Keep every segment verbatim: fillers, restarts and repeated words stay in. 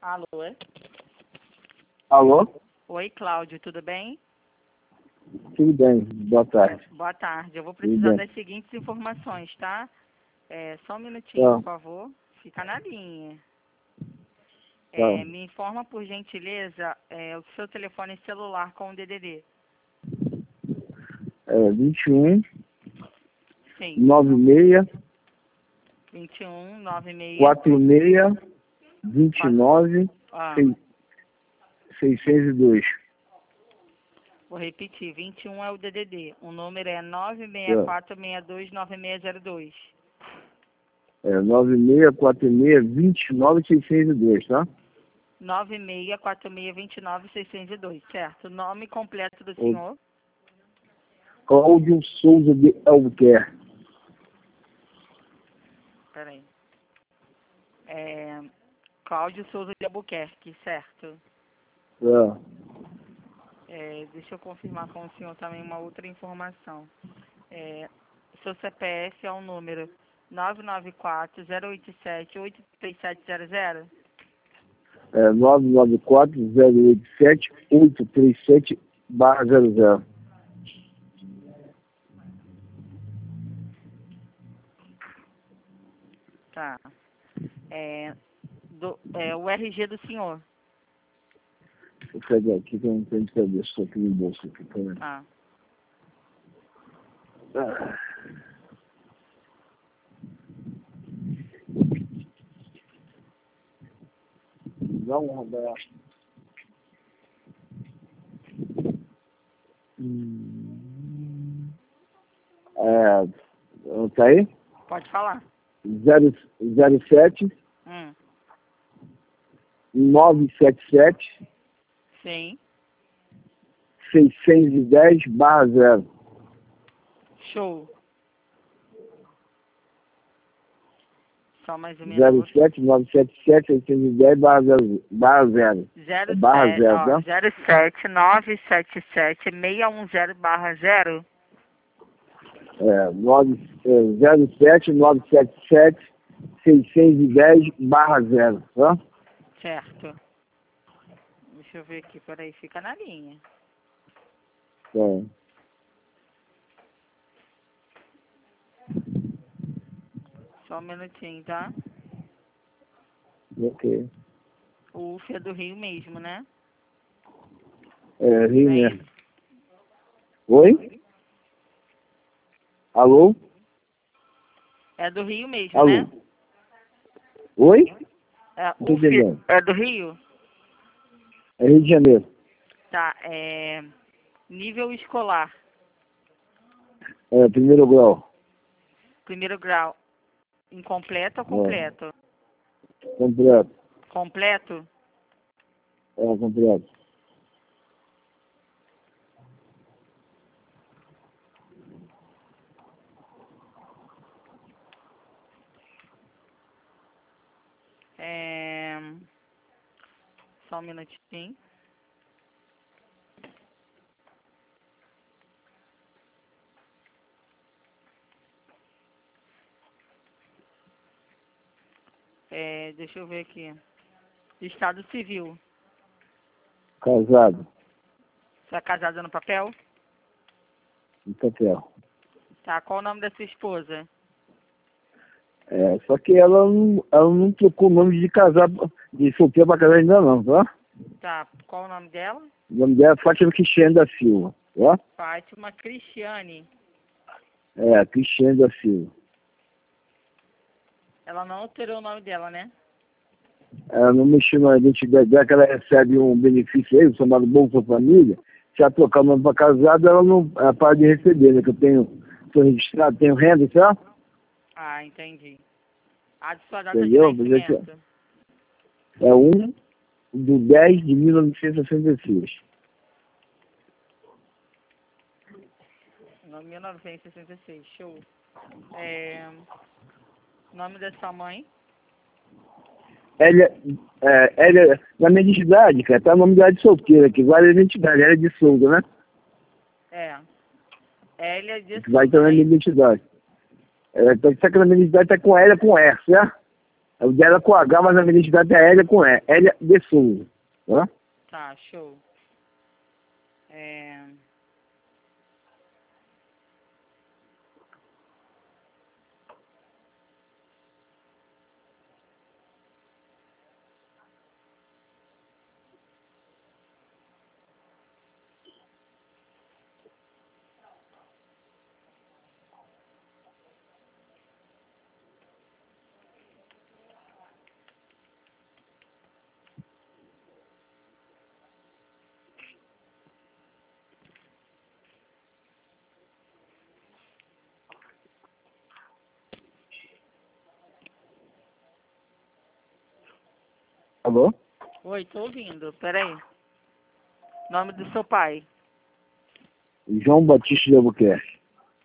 Alô? Alô? Oi, Cláudio, tudo bem? Tudo bem, boa tarde. Boa tarde. Eu vou Tudo precisar bem. das seguintes informações, tá? É, só um minutinho, Tá, por favor. Fica na linha. tá. É, me informa, por gentileza, é, o seu telefone celular com o D D D. É vinte e um, Sim. noventa e seis, vinte e um, noventa e seis. quarenta e seis, vinte e nove, Ah, seiscentos e dois. vou repetir. vinte e um é o D D D. O número é nove seis É, quatro seis dois nove seis zero dois. é noventa e seis, quarenta e seis, vinte e nove, seiscentos e dois, tá? nove seis quatro seis dois nove seiscentos e dois, certo? Nome completo do O senhor? Cláudio Souza de Albuquerque. Peraí. É, Cláudio Souza de Albuquerque, certo? É, É, deixa eu confirmar com o senhor também uma outra informação. É, seu C P F é o número nove nove quatro zero oito sete oito três sete zero zero? é nove nove quatro, zero oito sete, oito três sete, barra zero zero. Tá. É, do, é, o R G do senhor. Vou pegar aqui que eu não tenho de cabeça, só aqui no bolso. Aqui, peraí. Ah, Ah. Dá um abraço. Hum. É, tá aí? pode falar. zero, zero sete, Hum, nove sete sete, sim. seiscentos e dez, barra zero. Show. Só mais um zero minuto. sete, nove sete sete, seiscentos e dez, barra zero. Barra zero. É barra zero, tá? zero sete nove sete sete seis um zero barra zero. É, nove, é, zero sete, nove sete sete, seiscentos e dez, barra zero, tá? Certo. Deixa eu ver aqui, peraí, fica na linha. Tá. Só um minutinho, tá? Ok. O U F é do Rio mesmo, né? É, Rio Não é mesmo. isso? Oi? Alô? É do Rio mesmo, Alô? né? Oi? É, Não tô U F entendendo. é do Rio? É Rio de Janeiro. Tá, é... Nível escolar, É, primeiro grau. primeiro grau. Incompleto ou É, completo? completo. Completo? É, completo. É... Só um minutinho. É, deixa eu ver aqui. Estado civil. Casado. Você é casada no papel? Em papel. Tá, qual o nome da sua esposa? É, só que ela não, ela não trocou o nome de casar, de solteiro pra casar ainda não, tá? Tá, qual o nome dela? O nome dela é Fátima Cristiane da Silva, tá? Fátima Cristiane. É, Cristiane da Silva. Ela não alterou o nome dela, né? Ela não mexeu na identidade dela, que ela recebe um benefício aí, chamado Bolsa Família. Se ela trocar o nome para casada, ela não ela para de receber, né? Que eu tenho, estou registrado, tenho renda, certo? Ah, entendi. A de sua data de Entendeu? Mas é, que nascimento. é um do dez de mil novecentos e sessenta e seis. No mil novecentos e sessenta e seis, show. É, nome da sua mãe? Ela, é, ela, na minha identidade, cara, tá o nome dela de solteira, que vale a identidade, ela é de solda, né? É. Hélia de Que vai Souza, estar na né? minha identidade. É, tá, só que na minha identidade tá com ela com R, certo? O dela com H, mas a minha identidade é Hélia com E. Hélia de Souza. Tá? Tá, show. É... Alô? Oi, tô ouvindo. Peraí. Nome do seu pai. João Batista de Albuquerque.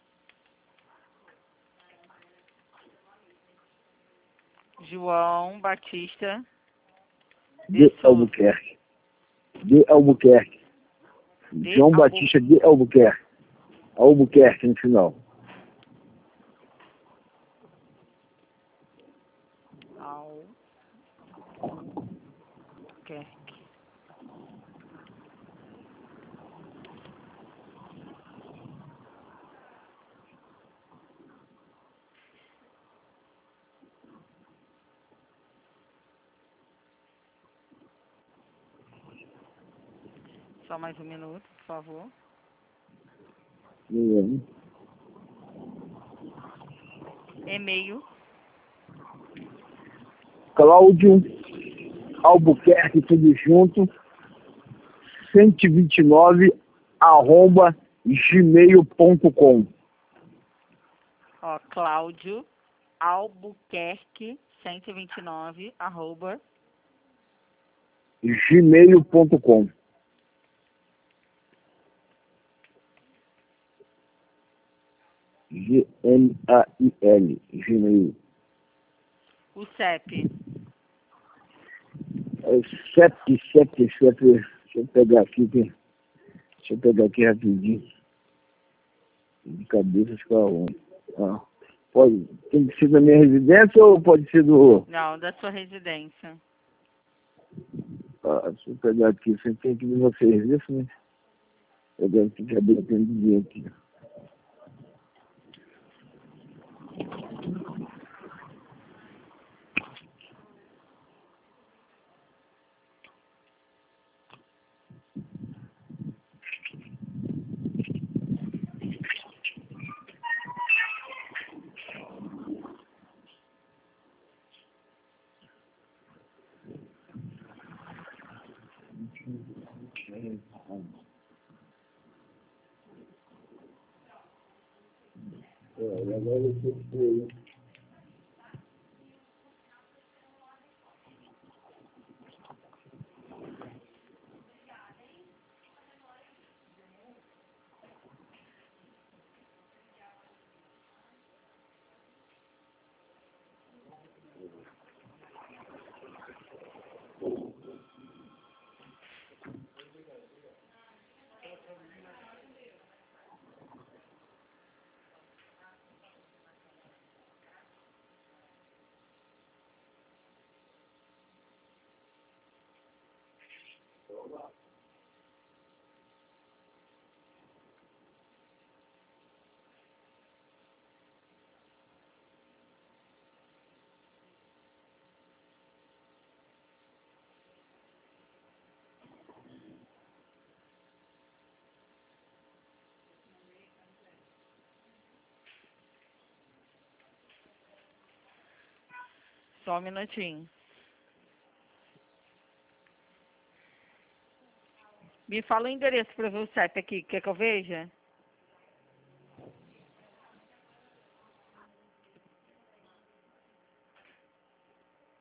João Batista De de Souza. Albuquerque. De Albuquerque. De João Albu... Batista de Albuquerque. Albuquerque no final. Albuquerque. Só mais um minuto, por favor. Uhum. E-mail. Cláudio Albuquerque, tudo junto, cento e vinte e nove, arroba gmail ponto com. Ó, Cláudio Albuquerque cento e vinte e nove, arroba gmail ponto com. G M A I L, Gmail. o C E P. É sete, sete, sete, deixa eu pegar aqui, tem- deixa eu pegar aqui rapidinho. De cabeça fica onde? Ah, pode, tem que ser da minha residência ou pode ser do... Não, da sua residência. Ah, deixa eu pegar aqui, você tem que ir no serviço, né? Eu devo ter que abrir o atendimento aqui. É, e agora eu sei que foi. Só um minutinho. Me fala o endereço para ver o C E P aqui. Quer que eu veja?